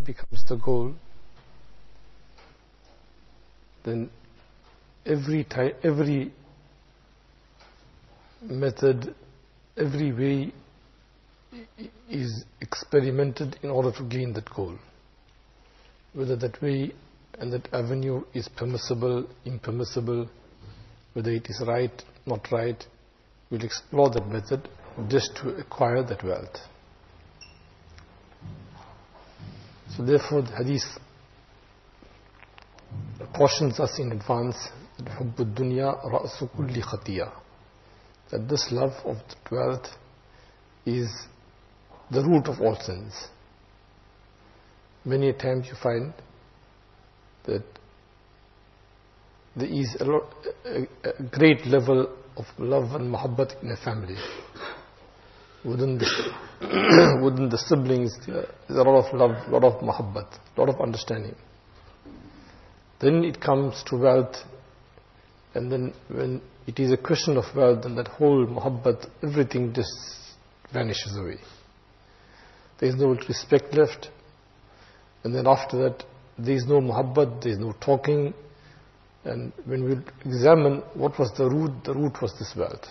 becomes the goal, then every method, every way is experimented in order to gain that goal. Whether that way and that avenue is permissible, impermissible, whether it is right, not right, we'll explore that method just to acquire that wealth. So therefore the hadith cautions us in advance that حُبُّ الدُّنْيَا رَأْسُ كُلِّ خَطِيَّةٍ, that this love of the wealth is the root of all sins. Many times you find that there is a great level of love and muhabbat in a family. Within the siblings, there's a lot of love, a lot of muhabbat, a lot of understanding. Then it comes to wealth, and then when it is a question of wealth, then that whole muhabbat, everything just vanishes away. There is no respect left, and then after that, there is no muhabbat, there is no talking. And when we examine what was the root was this wealth.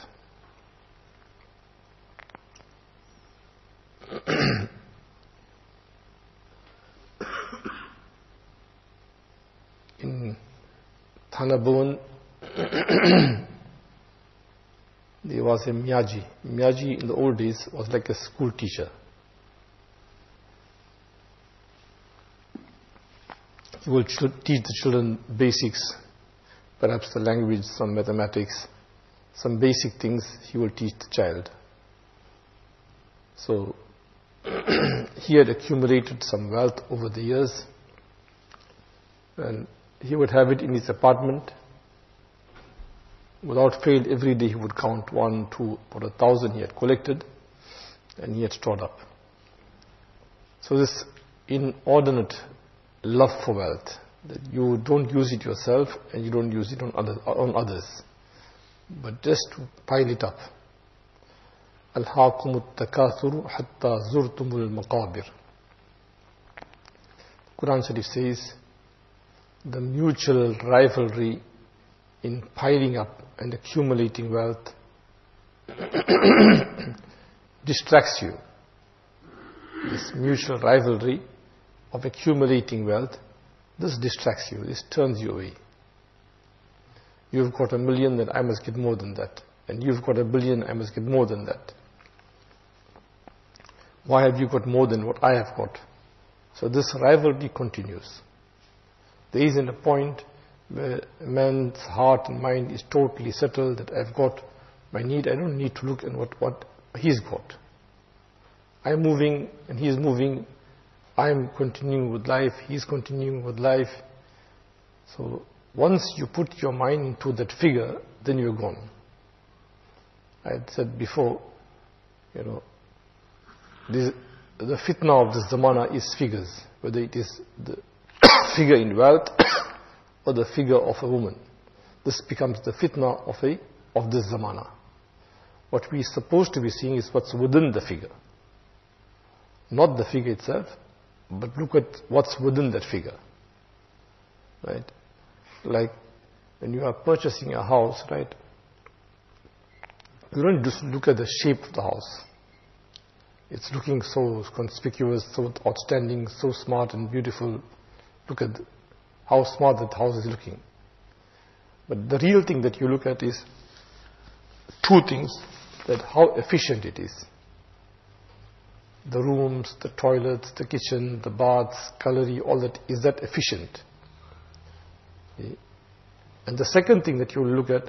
In Thana Bhavan, there was a Miyaji. Miyaji in the old days was like a school teacher. He will teach the children basics, perhaps the language, some mathematics, some basic things he will teach the child. So he had accumulated some wealth over the years, and he would have it in his apartment. Without fail, every day he would count 1, 2, about 1,000 he had collected, and he had stored up. So this inordinate love for wealth, that you don't use it yourself and you don't use it on others, but just to pile it up. أَلْهَاكُمُ التَّكَاثُرُ حَتَّى زُرْتُمُ الْمَقَابِرِ. Quran Sharif says, the mutual rivalry in piling up and accumulating wealth distracts you. This mutual rivalry of accumulating wealth, this distracts you, this turns you away. You've got 1 million, then I must get more than that. And you've got 1 billion, I must get more than that. Why have you got more than what I have got? So this rivalry continues. There isn't a point where a man's heart and mind is totally settled, that I've got my need, I don't need to look at what he's got. I'm moving and he's moving, I'm continuing with life, he's continuing with life. So once you put your mind into that figure, then you're gone. I had said before, the fitna of this zamana is figures, whether it is the figure in wealth or the figure of a woman. This becomes the fitna of this zamana. What we're supposed to be seeing is what's within the figure. Not the figure itself, but look at what's within that figure. Right? Like when you are purchasing a house, right? You don't just look at the shape of the house. It's looking so conspicuous, so outstanding, so smart and beautiful. Look at how smart that house is looking. But the real thing that you look at is two things, that how efficient it is. The rooms, the toilets, the kitchen, the baths, cutlery, all that, is that efficient? Okay. And the second thing that you will look at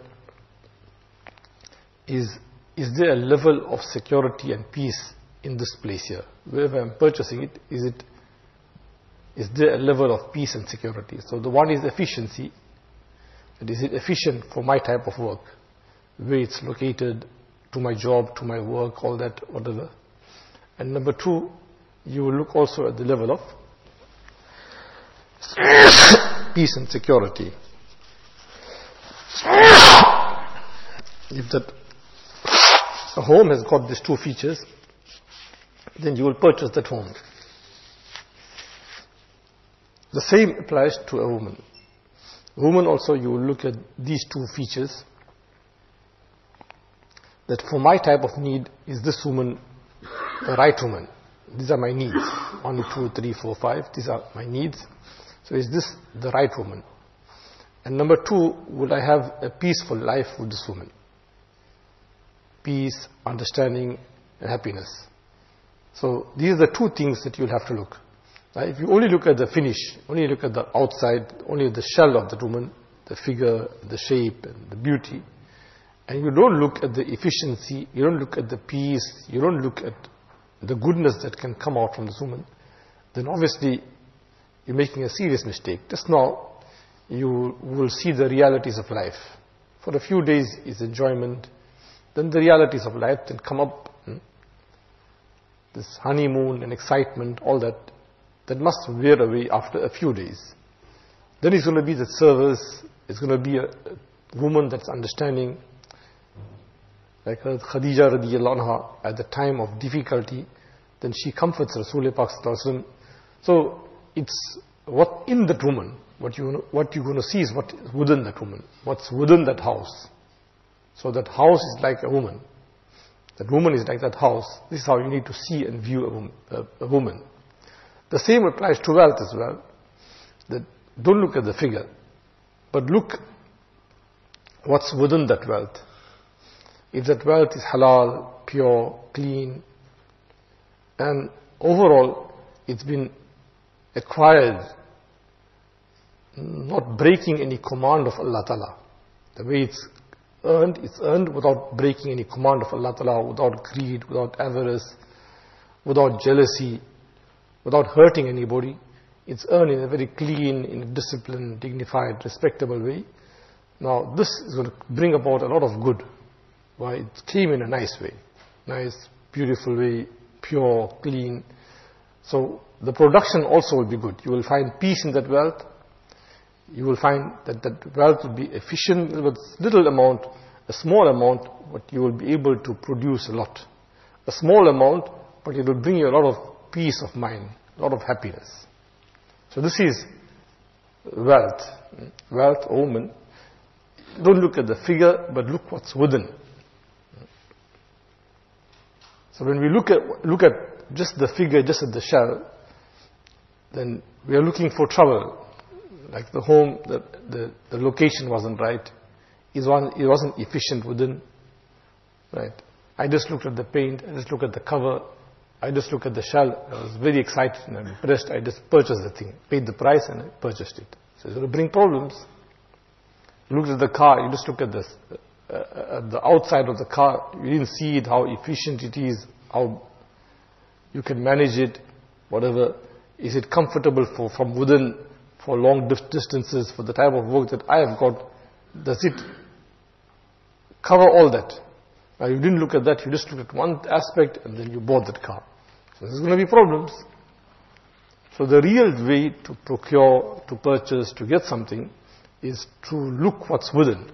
is there a level of security and peace in this place here? Wherever I'm purchasing it, is there a level of peace and security? So the one is efficiency. And is it efficient for my type of work? Where it's located, to my job, to my work, all that, whatever. And number two, you will look also at the level of peace and security. If that a home has got these two features, then you will purchase that home. The same applies to a woman. Woman also, you will look at these two features, that for my type of need, is this woman the right woman? These are my needs. 1, 2, 3, 4, 5. These are my needs. So is this the right woman? And number 2, will I have a peaceful life with this woman? Peace, understanding, and happiness. So these are the 2 things that you'll have to look. Now, if you only look at the finish, only look at the outside, only at the shell of the woman, the figure, the shape, and the beauty, and you don't look at the efficiency, you don't look at the peace, you don't look at the goodness that can come out from this woman, then obviously you're making a serious mistake. Just now, you will see the realities of life. For a few days is enjoyment, then the realities of life then come up. This honeymoon and excitement, all that must wear away after a few days. Then it's going to be the service, it's going to be a woman that's understanding. Like Khadija radiyallahu anha, at the time of difficulty, then she comforts Rasulullah Pak sallallahu alaihi wasallam. So it's what in that woman, what you're going to see is what is within that woman, what's within that house. So that house is like a woman. That woman is like that house. This is how you need to see and view a woman. The same applies to wealth as well. That don't look at the figure, but look what's within that wealth. If that wealth is halal, pure, clean, and overall it's been acquired not breaking any command of Allah Ta'ala. The way it's earned without breaking any command of Allah Ta'ala, without greed, without avarice, without jealousy, without hurting anybody. It's earned in a very clean, in a disciplined, dignified, respectable way. Now this is going to bring about a lot of good. Why? It came in a nice way. Nice, beautiful way, pure, clean. So the production also will be good. You will find peace in that wealth. You will find that that wealth will be efficient with little amount, a small amount, but you will be able to produce a lot. A small amount, but it will bring you a lot of peace of mind, a lot of happiness. So this is wealth. Wealth, woman. Don't look at the figure, but look what's within. So when we look at just the figure, just at the shell, then we are looking for trouble. Like the home, the location wasn't right. It wasn't efficient within. Right. I just looked at the paint, I just looked at the cover, I just looked at the shell. I was very excited and impressed. I just purchased the thing, paid the price and I purchased it. So it's going to bring problems. You looked at the car, you just looked at this. At the outside of the car, you didn't see it, how efficient it is, how you can manage it, whatever. Is it comfortable from within, for long distances, for the type of work that I have got? Does it cover all that? Now you didn't look at that, you just looked at one aspect and then you bought that car. So there's going to be problems. So the real way to procure, to purchase, to get something is to look what's within.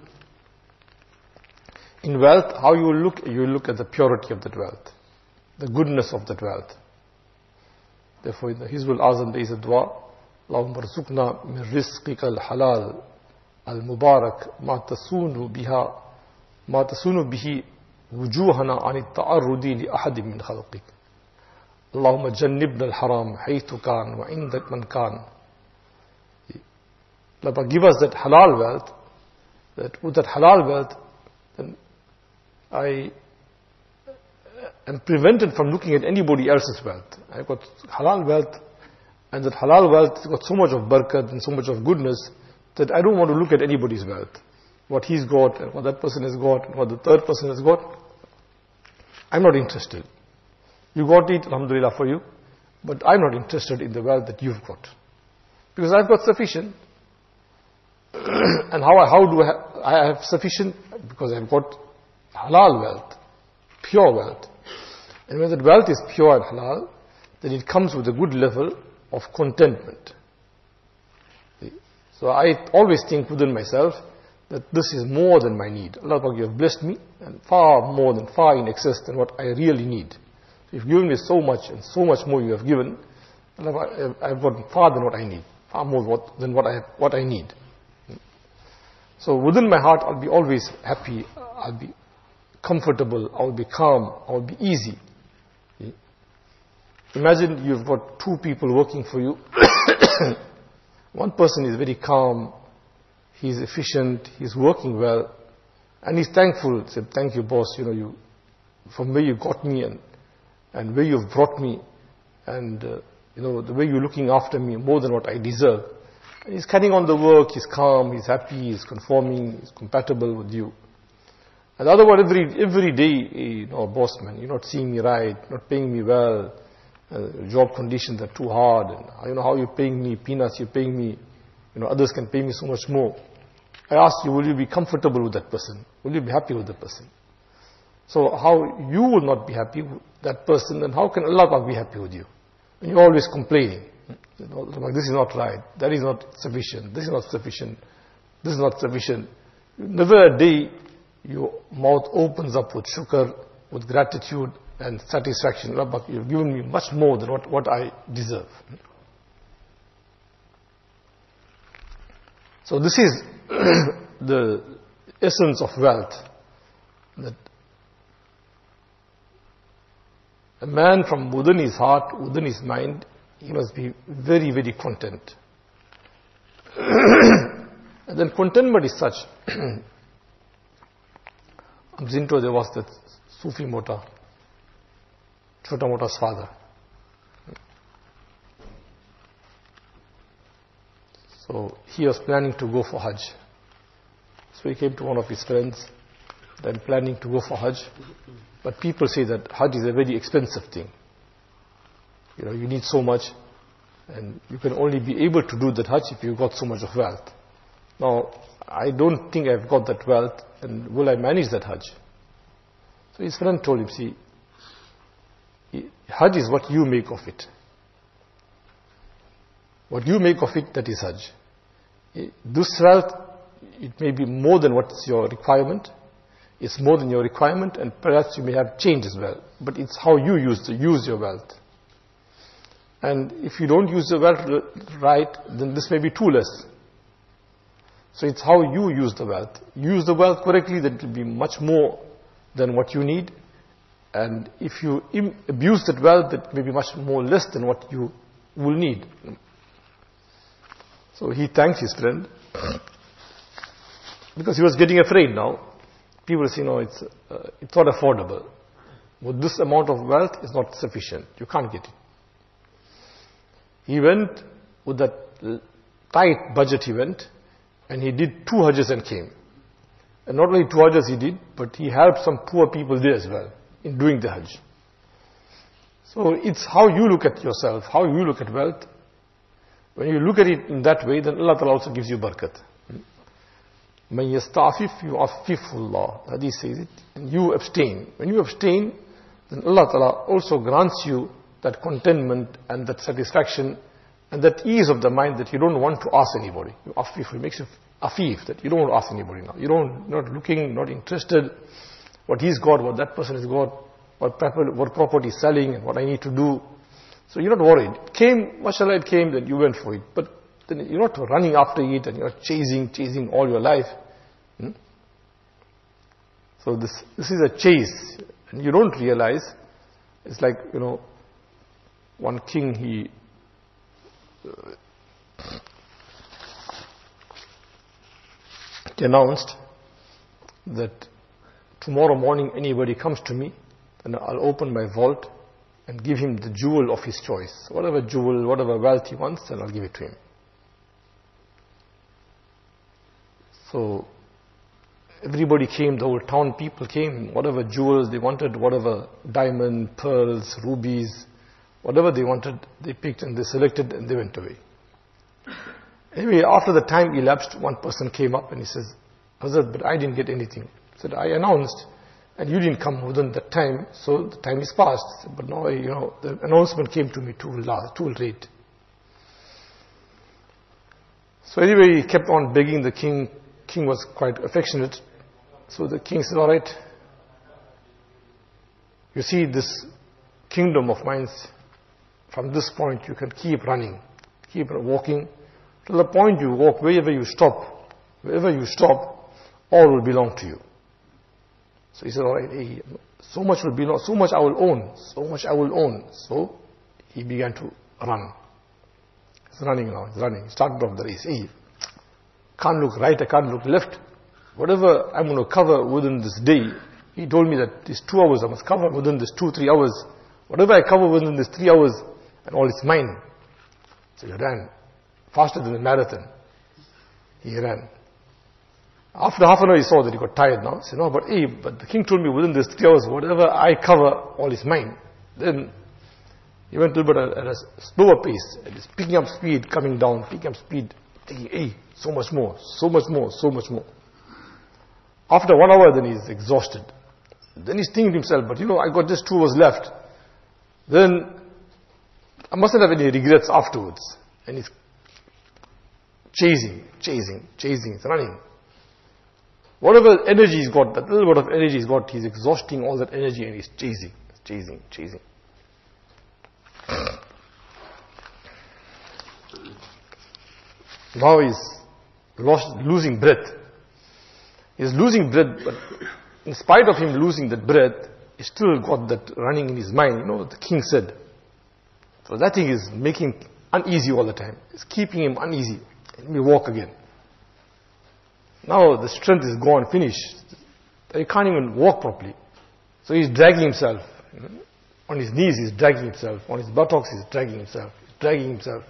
In wealth, how you look at the purity of that wealth, the goodness of that wealth. Therefore, in the Hizbul Azam there is a dua, Allahumma rzuqna min rizqika al-halal al-mubarak ma tasunu bihi wujuhana an at-ta'arrudi li ahadin min khalqik. Allahumma jannibna al-haram haythu kan wa indak man kan. Allah, give us that halal wealth, that with that halal wealth, then I am prevented from looking at anybody else's wealth. I've got halal wealth, and that halal wealth has got so much of barakat and so much of goodness that I don't want to look at anybody's wealth. What he's got, and what that person has got, and what the third person has got. I'm not interested. You got it, alhamdulillah for you, but I'm not interested in the wealth that you've got. Because I've got sufficient. And how do I have sufficient? Because I've got halal wealth, pure wealth. And when that wealth is pure and halal, then it comes with a good level of contentment. So I always think within myself that this is more than my need. Allah, you have blessed me, and far more than, far in excess than what I really need. So you've given me so much, and so much more you have given, Allah, I've got far than what I need. far more than what I need. So within my heart, I'll be always happy, I'll be comfortable, I'll be calm, I'll be easy. Imagine you've got two people working for you. One person is very calm, he's efficient, he's working well, and he's thankful. He said, thank you, boss, you from where you got me and where you've brought me, and the way you're looking after me more than what I deserve. And he's carrying on the work, he's calm, he's happy, he's conforming, he's compatible with you. And the other one, every day, boss man, you're not seeing me right, not paying me well, job conditions are too hard, and how you're paying me peanuts, you're paying me, others can pay me so much more. I ask you, will you be comfortable with that person? Will you be happy with that person? So how you will not be happy with that person, then how can Allah be happy with you? And you're always complaining. This is not right, that is not sufficient, this is not sufficient, this is not sufficient. Never a day your mouth opens up with shukr, with gratitude and satisfaction. Rabbak, you've given me much more than what I deserve. So this is the essence of wealth. That a man from within his heart, within his mind, he must be very, very content. And then contentment is such. Amzinto, there was that Sufi Mota, Chota Mota's father. So he was planning to go for Hajj. So he came to one of his friends, then planning to go for Hajj. But people say that Hajj is a very expensive thing. You need so much, and you can only be able to do that Hajj if you've got so much of wealth. Now, I don't think I've got that wealth, and will I manage that Hajj? So his friend told him, see, Hajj is what you make of it. What you make of it, that is Hajj. This wealth, it may be more than what's your requirement. It's more than your requirement, and perhaps you may have changed as well. But it's how you use your wealth. And if you don't use the wealth right, then this may be too less. So it's how you use the wealth. Use the wealth correctly, then it will be much more than what you need. And if you abuse that wealth, that may be much more less than what you will need. So he thanked his friend because he was getting afraid now. People say, no, it's not affordable. With this amount of wealth, it's not sufficient. You can't get it. He went with that tight budget, and he did 2 Hajjs and came. And not only 2 Hajjs he did, but he helped some poor people there as well in doing the Hajj. So it's how you look at yourself, how you look at wealth. When you look at it in that way, then Allah Ta'ala also gives you barakat. Man yasta'afif yu'affifullah. The Hadith says it. And you abstain. When you abstain, then Allah Ta'ala also grants you that contentment and that satisfaction and that ease of the mind that you don't want to ask anybody. You affif, it makes you afif, that you don't want to ask anybody now. Not looking, not interested, what he's got, what that person has got, what property is selling and what I need to do. So you're not worried. It came, mashallah, it came, then you went for it. But then you're not running after it and you're chasing all your life. So this is a chase. And you don't realize, it's like, one king, he announced that tomorrow morning anybody comes to me, then I'll open my vault and give him the jewel of his choice. Whatever jewel, whatever wealth he wants, then I'll give it to him. So everybody came, the whole town people came, whatever jewels they wanted, whatever diamond, pearls, rubies, whatever they wanted, they picked and they selected and they went away. Anyway, after the time elapsed, one person came up and he says, Hazrat, but I didn't get anything. He said, I announced and you didn't come within that time, so the time is past. But now, the announcement came to me too late. So anyway, he kept on begging the king. King was quite affectionate. So the king said, all right, you see this kingdom of mine, from this point you can keep running, keep walking till the point you walk, wherever you stop, all will belong to you. So he said, all right, hey, so much will belong, so much I will own. So he began to run. He's running now, He started off the race. Hey, can't look right, I can't look left. Whatever I'm going to cover within this day, he told me that these 2 hours, I must cover within this 2-3 hours. Whatever I cover within this 3 hours, and all is mine. So he ran faster than a marathon. He ran. After half an hour, he saw that he got tired now. He said, no, but the king told me within this 3 hours, whatever I cover, all is mine. Then he went a little bit at a slower pace, and he's picking up speed, coming down, picking up speed, thinking, so much more. After 1 hour, then he's exhausted. Then he's thinking to himself, but I got just 2 hours left. Then I mustn't have any regrets afterwards. And he's chasing, he's running. Whatever energy he's got, that little bit of energy he's got, he's exhausting all that energy and he's chasing. Now he's losing breath. He's losing breath, but in spite of him losing that breath, he still got that running in his mind. You know what the king said? So that thing is making him uneasy all the time. It's keeping him uneasy. Let me walk again. Now the strength is gone, finished. He can't even walk properly. So he's dragging himself. On his knees he's dragging himself. On his buttocks he's dragging himself.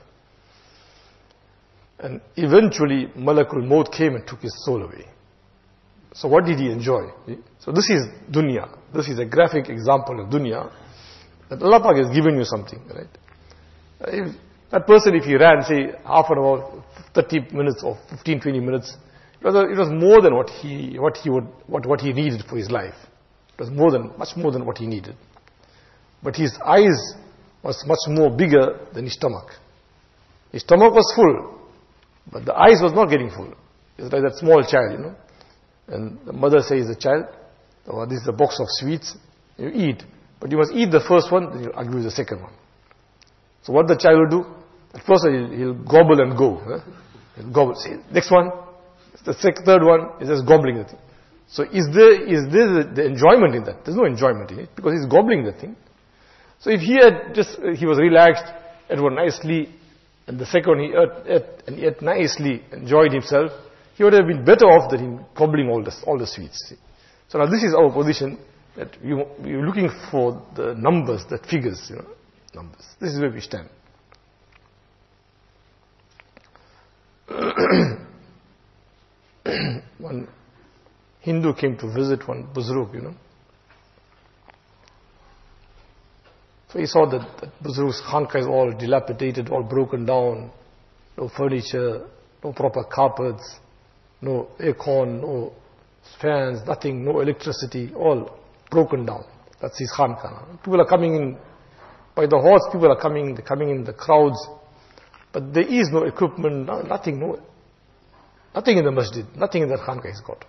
And eventually Malakul Maut came and took his soul away. So what did he enjoy? So this is dunya. This is a graphic example of dunya. That Allah Pak has given you something, right? If that person, if he ran, say, half an hour, 30 minutes or 15, 20 minutes, it was more than what he needed for his life. It was much more than what he needed. But his eyes was much more bigger than his stomach. His stomach was full, but the eyes was not getting full. It's like that small child, And the mother says to the child, oh, this is a box of sweets, you eat. But you must eat the first one, then you'll agree with the second one. So what the child will do? At first he'll gobble and go. He'll gobble. Say, next one, the third one is just gobbling the thing. So is there the enjoyment in that? There's no enjoyment in it because he's gobbling the thing. So if he was relaxed, ate one nicely, and the second one he ate nicely, enjoyed himself, he would have been better off than him gobbling all the sweets. So now this is our position, that we're looking for the numbers, the figures, numbers. This is where we stand. One Hindu came to visit one Buzruk, So he saw that Buzruk's khanka is all dilapidated, all broken down, no furniture, no proper carpets, no aircon, no fans, nothing, no electricity, all broken down. That's his khanka. People are coming in by the horse, they're coming in the crowds, but there is no equipment, nothing in the masjid, nothing in that khanka he's got.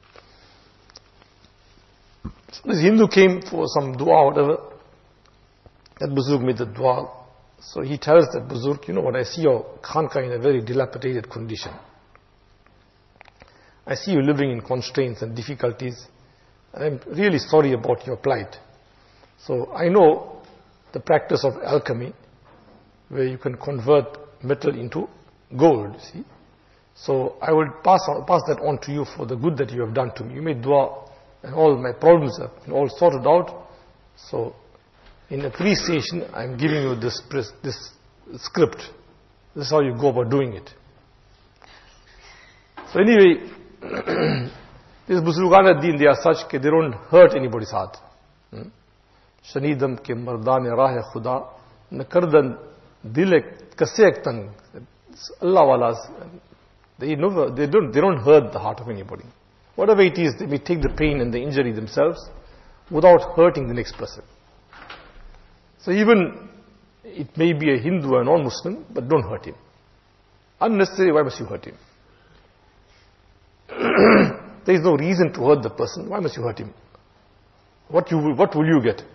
So this Hindu came for some dua, whatever. That Buzurg made the dua. So he tells that Buzurg, what, I see your khanka in a very dilapidated condition. I see you living in constraints and difficulties. I'm really sorry about your plight. So I know the practice of alchemy, where you can convert metal into gold, see. So I will pass that on to you for the good that you have done to me. You made dua and all my problems are all sorted out. So in appreciation, I'm giving you this script. This is how you go about doing it. So anyway, these Buzurgan ad-Din, they are such that they don't hurt anybody's heart. Shanidam ke mardan rah khuda nakardan dil kasek tang. Allah walas, they don't hurt the heart of anybody. Whatever it is, they may take the pain and the injury themselves without hurting the next person. So even it may be a Hindu or a non-Muslim, but don't hurt him. Unnecessarily, why must you hurt him? There is no reason to hurt the person. Why must you hurt him? What will you get?